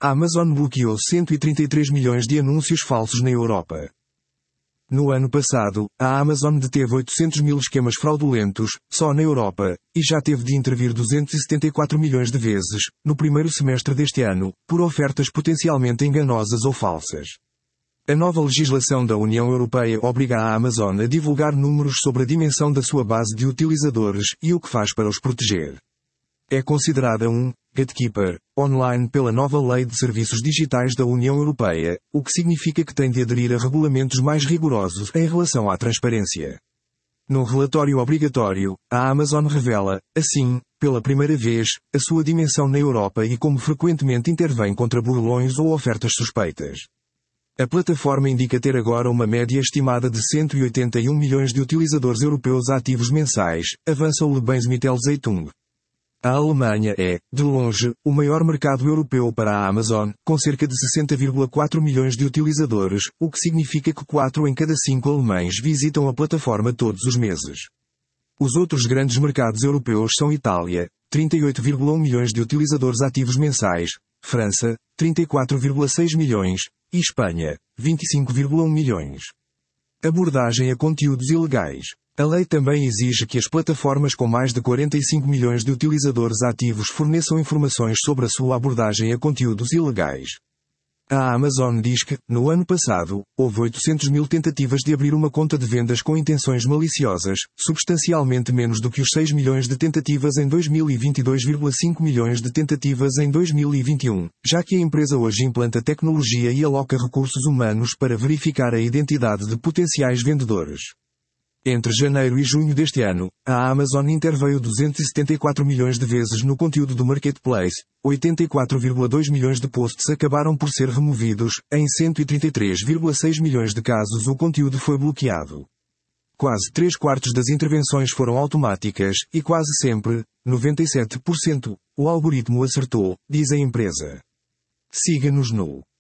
A Amazon bloqueou 133 milhões de anúncios falsos na Europa. No ano passado, a Amazon deteve 800 mil esquemas fraudulentos, só na Europa, e já teve de intervir 274 milhões de vezes, no primeiro semestre deste ano, por ofertas potencialmente enganosas ou falsas. A nova legislação da União Europeia obriga a Amazon a divulgar números sobre a dimensão da sua base de utilizadores e o que faz para os proteger. É considerada um gatekeeper online pela nova Lei de Serviços Digitais da União Europeia, o que significa que tem de aderir a regulamentos mais rigorosos em relação à transparência. No relatório obrigatório, a Amazon revela, assim, pela primeira vez, a sua dimensão na Europa e como frequentemente intervém contra burlões ou ofertas suspeitas. A plataforma indica ter agora uma média estimada de 181 milhões de utilizadores europeus ativos mensais, avança o Lebensmittelzeitung. A Alemanha é, de longe, o maior mercado europeu para a Amazon, com cerca de 60,4 milhões de utilizadores, o que significa que 4 em cada 5 alemães visitam a plataforma todos os meses. Os outros grandes mercados europeus são Itália, 38,1 milhões de utilizadores ativos mensais, França, 34,6 milhões, e Espanha, 25,1 milhões. Abordagem a conteúdos ilegais. A lei também exige que as plataformas com mais de 45 milhões de utilizadores ativos forneçam informações sobre a sua abordagem a conteúdos ilegais. A Amazon diz que, no ano passado, houve 800 mil tentativas de abrir uma conta de vendas com intenções maliciosas, substancialmente menos do que os 6 milhões de tentativas em 2020 e 2,5 milhões de tentativas em 2021, já que a empresa hoje implanta tecnologia e aloca recursos humanos para verificar a identidade de potenciais vendedores. Entre janeiro e junho deste ano, a Amazon interveio 274 milhões de vezes no conteúdo do Marketplace, 84,2 milhões de posts acabaram por ser removidos, em 133,6 milhões de casos o conteúdo foi bloqueado. Quase 3/4 das intervenções foram automáticas, e quase sempre, 97%, o algoritmo acertou, diz a empresa. Siga-nos no